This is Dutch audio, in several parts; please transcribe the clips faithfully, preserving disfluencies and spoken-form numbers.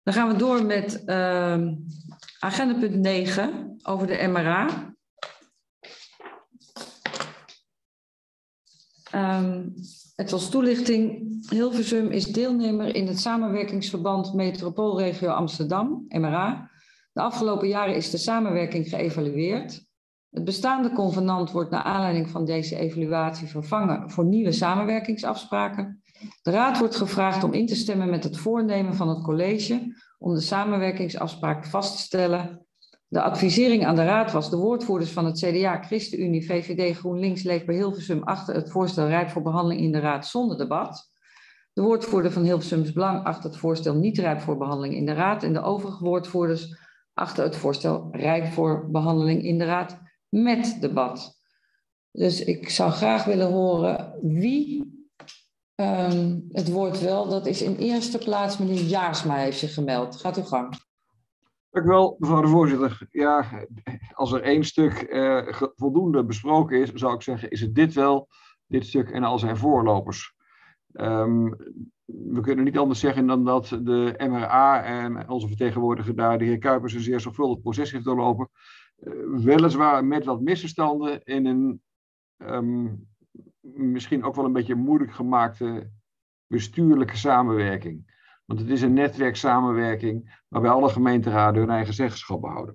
Dan gaan we door met uh, agenda punt negen over de M R A. Um, het als toelichting. Hilversum is deelnemer in het samenwerkingsverband Metropoolregio Amsterdam, M R A. De afgelopen jaren is de samenwerking geëvalueerd. Het bestaande convenant wordt naar aanleiding van deze evaluatie vervangen voor nieuwe samenwerkingsafspraken. De Raad wordt gevraagd om in te stemmen met het voornemen van het college om de samenwerkingsafspraak vast te stellen. De advisering aan de Raad was: de woordvoerders van het C D A, ChristenUnie, V V D, GroenLinks, Leefbaar Hilversum achter het voorstel rijp voor behandeling in de Raad zonder debat. De woordvoerder van Hilversums Belang achter het voorstel niet rijp voor behandeling in de Raad. En de overige woordvoerders achter het voorstel rijp voor behandeling in de Raad met debat. Dus ik zou graag willen horen wie um, het woord wil. Dat is in eerste plaats meneer Jaarsma heeft zich gemeld. Gaat uw gang. Dank u wel, mevrouw de voorzitter. Ja, als er één stuk uh, voldoende besproken is, zou ik zeggen, is het dit wel, dit stuk en al zijn voorlopers. Um, we kunnen niet anders zeggen dan dat de M R A en onze vertegenwoordiger daar, de heer Kuipers, een zeer zorgvuldig proces heeft doorlopen. Uh, weliswaar met wat misverstanden in een um, misschien ook wel een beetje moeilijk gemaakte bestuurlijke samenwerking. Want het is een netwerksamenwerking waarbij alle gemeenteraden hun eigen zeggenschap behouden.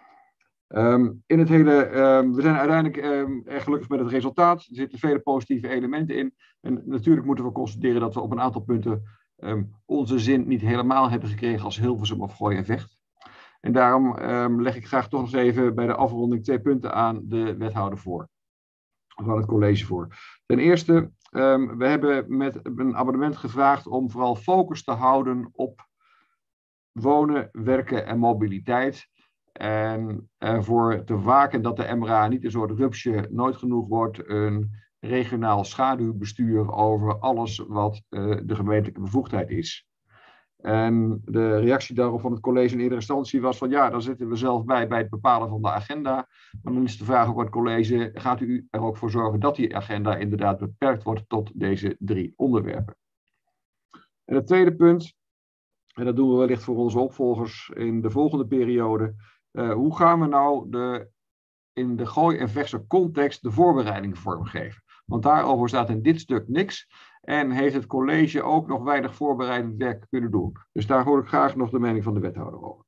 Um, in het hele, um, we zijn uiteindelijk um, erg gelukkig met het resultaat. Er zitten vele positieve elementen in. En natuurlijk moeten we constateren dat we op een aantal punten um, onze zin niet helemaal hebben gekregen als Hilversum of Gooi en Vecht. En daarom um, leg ik graag toch nog eens even bij de afronding twee punten aan de wethouder voor. Of aan het college voor. Ten eerste, um, we hebben met een abonnement gevraagd om vooral focus te houden op wonen, werken en mobiliteit. En ervoor te waken dat de M R A niet een soort rupsje nooit genoeg wordt, een regionaal schaduwbestuur over alles wat uh, de gemeentelijke bevoegdheid is. En de reactie daarop van het college in eerdere instantie was van ja, daar zitten we zelf bij bij het bepalen van de agenda. Maar dan is de vraag ook aan het college, gaat u er ook voor zorgen dat die agenda inderdaad beperkt wordt tot deze drie onderwerpen. En het tweede punt, en dat doen we wellicht voor onze opvolgers in de volgende periode. Uh, hoe gaan we nou de, in de Gooi- en Vechtse context de voorbereiding vormgeven? Want daarover staat in dit stuk niks. En heeft het college ook nog weinig voorbereidend werk kunnen doen. Dus daar hoor ik graag nog de mening van de wethouder over.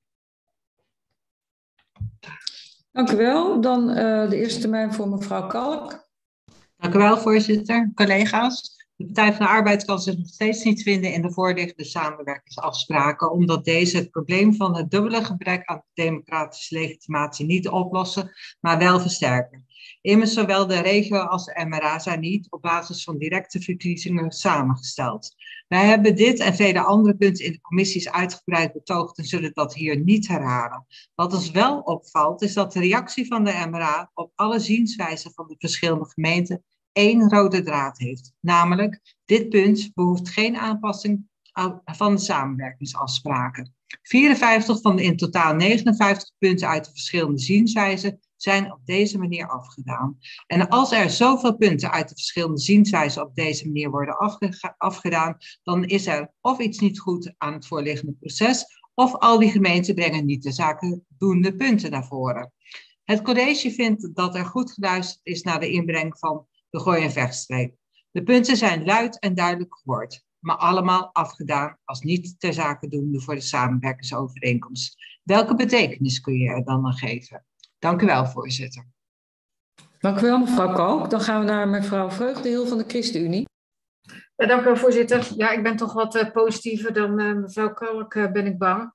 Dank u wel. Dan uh, de eerste termijn voor mevrouw Kalk. Dank u wel, voorzitter. Collega's. De Partij van de Arbeid kan zich nog steeds niet vinden in de voorliggende samenwerkingsafspraken, omdat deze het probleem van het dubbele gebrek aan democratische legitimatie niet oplossen, maar wel versterken. Immers, zowel de regio als de M R A zijn niet op basis van directe verkiezingen samengesteld. Wij hebben dit en vele andere punten in de commissies uitgebreid betoogd en zullen dat hier niet herhalen. Wat ons wel opvalt, is dat de reactie van de M R A op alle zienswijzen van de verschillende gemeenten één rode draad heeft. Namelijk, dit punt behoeft geen aanpassing van de samenwerkingsafspraken. vierenvijftig van de in totaal negenenvijftig punten uit de verschillende zienswijzen zijn op deze manier afgedaan. En als er zoveel punten uit de verschillende zienswijzen op deze manier worden afge- afgedaan, dan is er of iets niet goed aan het voorliggende proces, of al die gemeenten brengen niet de zakendoende punten naar voren. Het college vindt dat er goed geluisterd is naar de inbreng van de Gooi- en Vechtstreek. De punten zijn luid en duidelijk gehoord, maar allemaal afgedaan als niet ter zake doende voor de samenwerkingsovereenkomst. Welke betekenis kun je er dan aan geven? Dank u wel, voorzitter. Dank u wel, mevrouw Kalk. Dan gaan we naar mevrouw Vreugdenhil van de ChristenUnie. Ja, dank u wel, voorzitter. Ja, ik ben toch wat uh, positiever dan uh, mevrouw Kalk, uh, ben ik bang.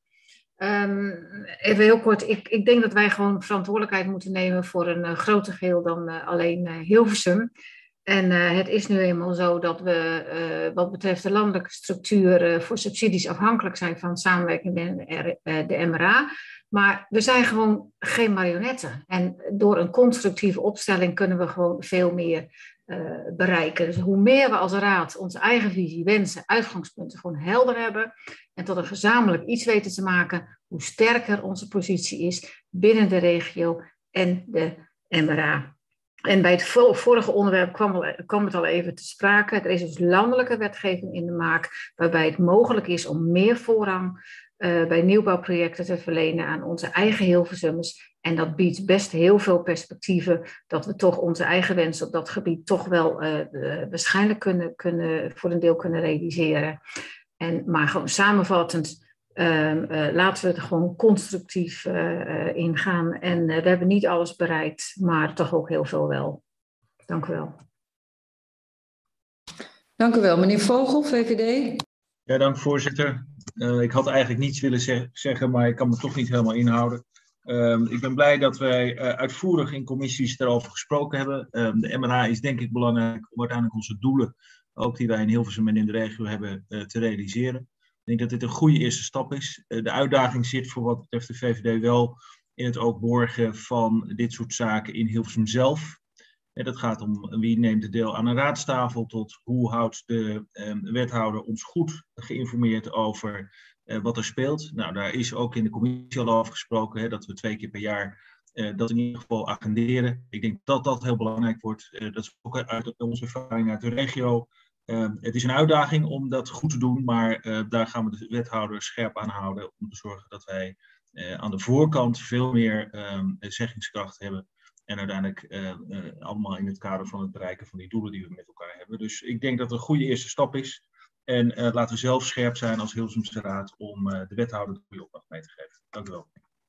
Um, even heel kort, ik, ik denk dat wij gewoon verantwoordelijkheid moeten nemen voor een uh, groter geheel dan uh, alleen uh, Hilversum. En uh, het is nu eenmaal zo dat we uh, wat betreft de landelijke structuur uh, voor subsidies afhankelijk zijn van samenwerking met de, uh, de M R A. Maar we zijn gewoon geen marionetten. En door een constructieve opstelling kunnen we gewoon veel meer uh, bereiken. Dus hoe meer we als raad onze eigen visie, wensen, uitgangspunten gewoon helder hebben en tot een gezamenlijk iets weten te maken, hoe sterker onze positie is binnen de regio en de M R A. En bij het vorige onderwerp kwam, kwam het al even te sprake. Er is dus landelijke wetgeving in de maak, waarbij het mogelijk is om meer voorrang uh, bij nieuwbouwprojecten te verlenen aan onze eigen Hilversummers. En dat biedt best heel veel perspectieven dat we toch onze eigen wensen op dat gebied toch wel uh, uh, waarschijnlijk kunnen, kunnen, voor een deel kunnen realiseren. En, maar gewoon samenvattend, uh, uh, laten we er gewoon constructief uh, uh, ingaan. En uh, we hebben niet alles bereikt, maar toch ook heel veel wel. Dank u wel. Dank u wel. Meneer Vogel, V V D. Ja, dank voorzitter. Uh, ik had eigenlijk niets willen zeg- zeggen, maar ik kan me toch niet helemaal inhouden. Uh, ik ben blij dat wij uh, uitvoerig in commissies daarover gesproken hebben. Uh, de M R A is denk ik belangrijk om uiteindelijk onze doelen, ook die wij in Hilversum en in de regio hebben, uh, te realiseren. Ik denk dat dit een goede eerste stap is. Uh, de uitdaging zit voor wat betreft de V V D wel in het ook borgen van dit soort zaken in Hilversum zelf. En dat gaat om wie neemt de deel aan een raadstafel tot hoe houdt de uh, wethouder ons goed geïnformeerd over uh, wat er speelt. Nou, daar is ook in de commissie al over gesproken, hè, dat we twee keer per jaar uh, dat in ieder geval agenderen. Ik denk dat dat heel belangrijk wordt. Uh, dat is ook uit onze ervaring uit de regio. Uh, het is een uitdaging om dat goed te doen, maar uh, daar gaan we de wethouder scherp aan houden om te zorgen dat wij uh, aan de voorkant veel meer um, zeggingskracht hebben. En uiteindelijk uh, uh, allemaal in het kader van het bereiken van die doelen die we met elkaar hebben. Dus ik denk dat het een goede eerste stap is. En uh, laten we zelf scherp zijn als Hilversumse Raad om uh, de wethouder de goede opdracht mee te geven. Dank u wel.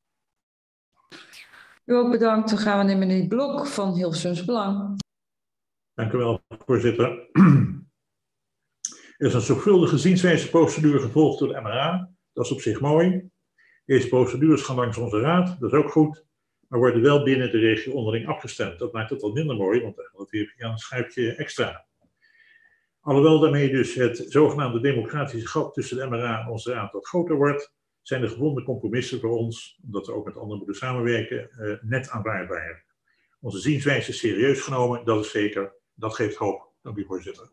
U ook bedankt. Dan gaan we naar meneer Blok van Hilversums Belang. Dank u wel, voorzitter. Er is een zorgvuldige zienswijzeprocedure gevolgd door de M R A. Dat is op zich mooi. Deze procedures gaan langs onze raad. Dat is ook goed. Maar worden wel binnen de regio onderling afgestemd. Dat maakt het wat minder mooi, want dan gaat het weer via een schuifje extra. Alhoewel daarmee dus het zogenaamde democratische gat tussen de M R A en onze raad wat groter wordt, zijn de gevonden compromissen voor ons, omdat we ook met anderen moeten samenwerken, uh, net aanvaardbaar. Onze zienswijze is serieus genomen, dat is zeker. Dat geeft hoop. Dank u, voorzitter.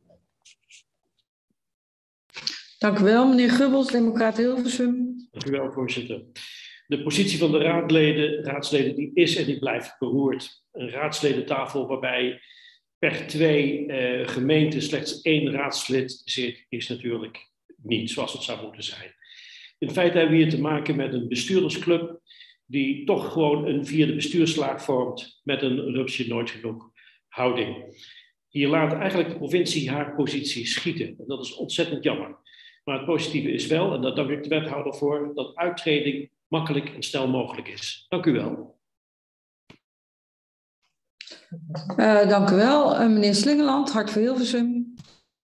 Dank u wel, meneer Gubbels, Democraat Hilversum. Dank u wel, voorzitter. De positie van de raadleden, raadsleden die is en die blijft beroerd. Een raadsledentafel waarbij per twee uh, gemeenten slechts één raadslid zit, is natuurlijk niet zoals het zou moeten zijn. In feite hebben we hier te maken met een bestuurdersclub die toch gewoon een vierde bestuurslaag vormt met een rupsje nooit genoeg houding. Hier laat eigenlijk de provincie haar positie schieten. En dat is ontzettend jammer. Maar het positieve is wel, en daar dank ik de wethouder voor, dat uittreding makkelijk en snel mogelijk is. Dank u wel. Uh, dank u wel. Uh, meneer Slingeland, Hart voor Hilversum.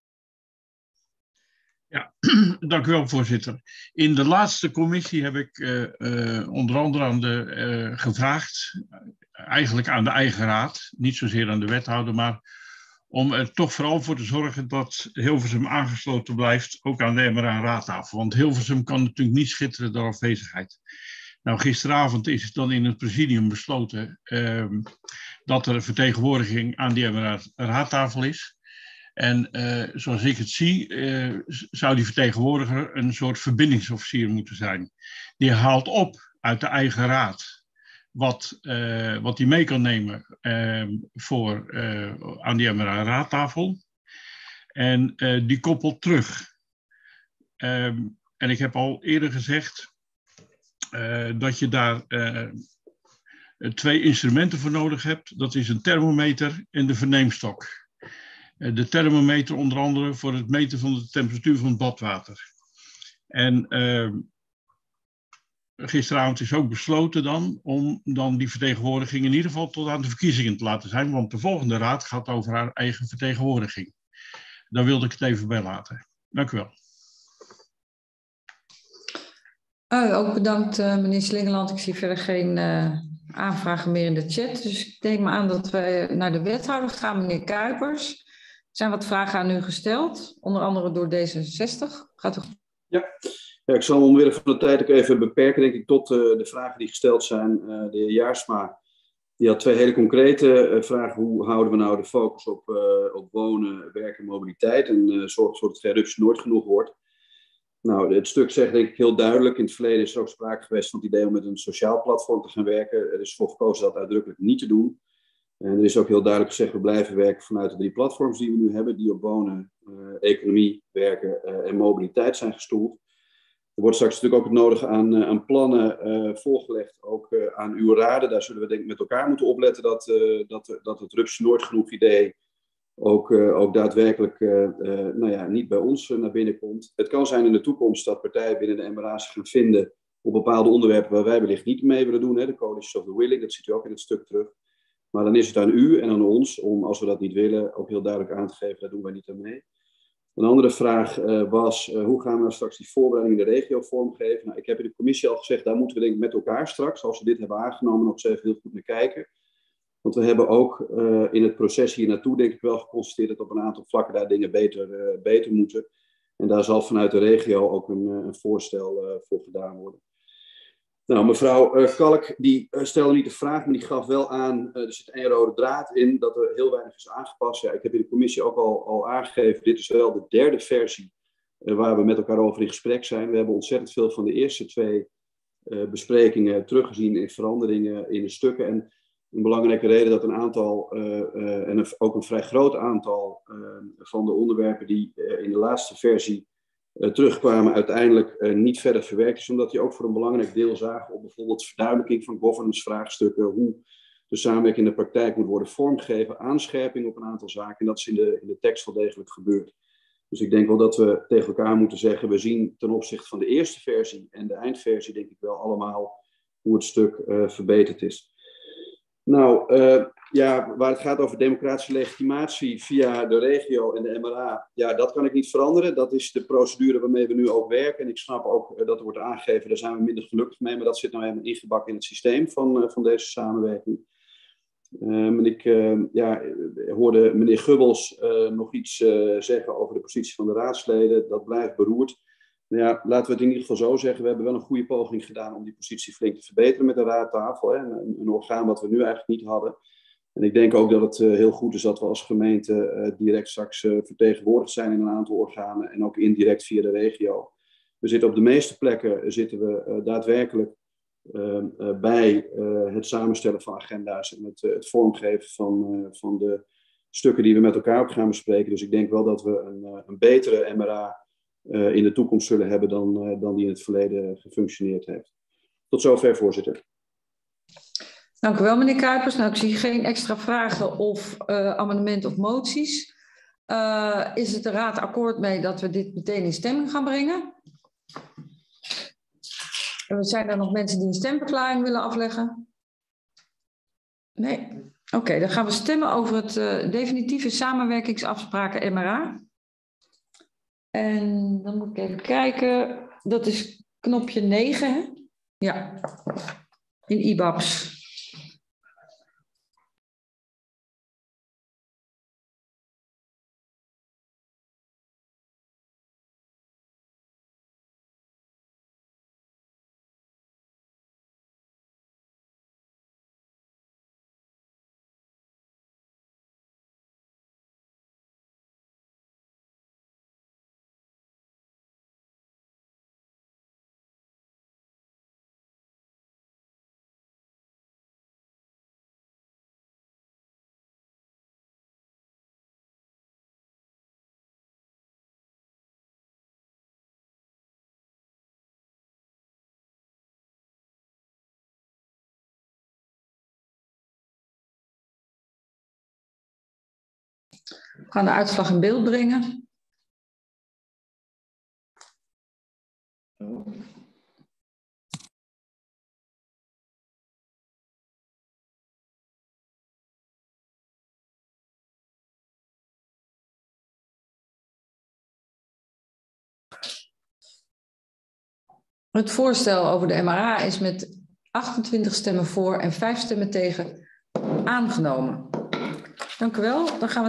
Ja, dank u wel, voorzitter. In de laatste commissie heb ik uh, uh, onder andere aan de, uh, gevraagd, eigenlijk aan de eigen raad, niet zozeer aan de wethouder, maar om er toch vooral voor te zorgen dat Hilversum aangesloten blijft, ook aan de M R A-raadtafel. Want Hilversum kan natuurlijk niet schitteren door afwezigheid. Nou, gisteravond is het dan in het presidium besloten uh, dat er een vertegenwoordiging aan die M R A-raadtafel is. En uh, zoals ik het zie, uh, zou die vertegenwoordiger een soort verbindingsofficier moeten zijn. Die haalt op uit de eigen raad wat, uh, wat die mee kan nemen uh, voor, uh, aan die M R A-raadtafel. En uh, die koppelt terug. Um, en ik heb al eerder gezegd uh, dat je daar uh, twee instrumenten voor nodig hebt. Dat is een thermometer en de verneemstok. De thermometer onder andere voor het meten van de temperatuur van het badwater. En uh, gisteravond is ook besloten dan om dan die vertegenwoordiging in ieder geval tot aan de verkiezingen te laten zijn. Want de volgende raad gaat over haar eigen vertegenwoordiging. Daar wilde ik het even bij laten. Dank u wel. Uh, ook bedankt uh, meneer Slingeland. Ik zie verder geen uh, aanvragen meer in de chat. Dus ik denk me aan dat we naar de wethouder gaan, meneer Kuipers. Er zijn wat vragen aan u gesteld, onder andere door D zesenzestig. Gaat u... ja. ja, ik zal omwille van de tijd ook even beperken, denk ik, tot uh, de vragen die gesteld zijn. Uh, de heer Jaarsma, die had twee hele concrete uh, vragen. Hoe houden we nou de focus op, uh, op wonen, werk en mobiliteit? En uh, zorgen dat het geen rupsje nooit genoeg wordt. Nou, het stuk zegt denk ik heel duidelijk. In het verleden is er ook sprake geweest van het idee om met een sociaal platform te gaan werken. Er is voor gekozen dat uitdrukkelijk niet te doen. En er is ook heel duidelijk gezegd, we blijven werken vanuit de drie platforms die we nu hebben, die op wonen, uh, economie, werken uh, en mobiliteit zijn gestoeld. Er wordt straks natuurlijk ook het nodige aan, uh, aan plannen uh, voorgelegd, ook uh, aan uw raden. Daar zullen we denk ik met elkaar moeten opletten dat, uh, dat, dat het Rups nooit genoeg idee ook, uh, ook daadwerkelijk uh, uh, nou ja, niet bij ons uh, naar binnen komt. Het kan zijn in de toekomst dat partijen binnen de M R A zich gaan vinden op bepaalde onderwerpen waar wij wellicht niet mee willen doen. Hè, de Coalitions of the Willing, dat ziet u ook in het stuk terug. Maar dan is het aan u en aan ons om, als we dat niet willen, ook heel duidelijk aan te geven, daar doen wij niet aan mee. Een andere vraag uh, was, uh, hoe gaan we nou straks die voorbereiding in de regio vormgeven? Nou, ik heb in de commissie al gezegd, daar moeten we denk ik met elkaar straks, als we dit hebben aangenomen, nog eens even heel goed naar kijken. Want we hebben ook uh, in het proces hier naartoe denk ik wel geconstateerd dat op een aantal vlakken daar dingen beter, uh, beter moeten. En daar zal vanuit de regio ook een, een voorstel uh, voor gedaan worden. Nou, mevrouw uh, Kalk, die uh, stelde niet de vraag, maar die gaf wel aan, uh, er zit één rode draad in, dat er heel weinig is aangepast. Ja, ik heb in de commissie ook al, al aangegeven, dit is wel de derde versie uh, waar we met elkaar over in gesprek zijn. We hebben ontzettend veel van de eerste twee uh, besprekingen teruggezien in veranderingen in de stukken. En een belangrijke reden dat een aantal, uh, uh, en een, ook een vrij groot aantal uh, van de onderwerpen die uh, in de laatste versie Uh, terugkwamen uiteindelijk uh, niet verder verwerkt is, omdat die ook voor een belangrijk deel zagen op bijvoorbeeld verduidelijking van governance-vraagstukken, hoe de samenwerking in de praktijk moet worden vormgegeven, aanscherping op een aantal zaken, en dat is in de, in de tekst wel degelijk gebeurd. Dus ik denk wel dat we tegen elkaar moeten zeggen, we zien ten opzichte van de eerste versie en de eindversie denk ik wel allemaal hoe het stuk uh, verbeterd is. Nou, uh, ja, waar het gaat over democratische legitimatie via de regio en de M R A, ja, dat kan ik niet veranderen. Dat is de procedure waarmee we nu ook werken. En ik snap ook uh, dat er wordt aangegeven, daar zijn we minder gelukkig mee, maar dat zit nou helemaal ingebakken in het systeem van, uh, van deze samenwerking. Um, en ik uh, ja, hoorde meneer Gubbels uh, nog iets uh, zeggen over de positie van de raadsleden. Dat blijft beroerd. Nou ja, laten we het in ieder geval zo zeggen. We hebben wel een goede poging gedaan om die positie flink te verbeteren met de raadtafel. Hè? Een, een orgaan wat we nu eigenlijk niet hadden. En ik denk ook dat het uh, heel goed is dat we als gemeente uh, direct straks uh, vertegenwoordigd zijn in een aantal organen. En ook indirect via de regio. We zitten op de meeste plekken zitten we uh, daadwerkelijk uh, uh, bij uh, het samenstellen van agenda's. En het, uh, het vormgeven van, uh, van de stukken die we met elkaar ook gaan bespreken. Dus ik denk wel dat we een, uh, een betere M R A Uh, in de toekomst zullen hebben dan, uh, dan die in het verleden gefunctioneerd heeft. Tot zover, voorzitter. Dank u wel, meneer Kuipers. Nou, ik zie geen extra vragen of uh, amendementen of moties. Uh, is het de raad akkoord mee dat we dit meteen in stemming gaan brengen? Uh, zijn er nog mensen die een stemverklaring willen afleggen? Nee? Oké, okay, dan gaan we stemmen over het uh, definitieve samenwerkingsafspraken M R A. En dan moet ik even kijken. Dat is knopje negen, hè? Ja. In I B A B's. We gaan de uitslag in beeld brengen. Het voorstel over de M R A is met achtentwintig stemmen voor en vijf stemmen tegen aangenomen. Dank u wel. Dan gaan we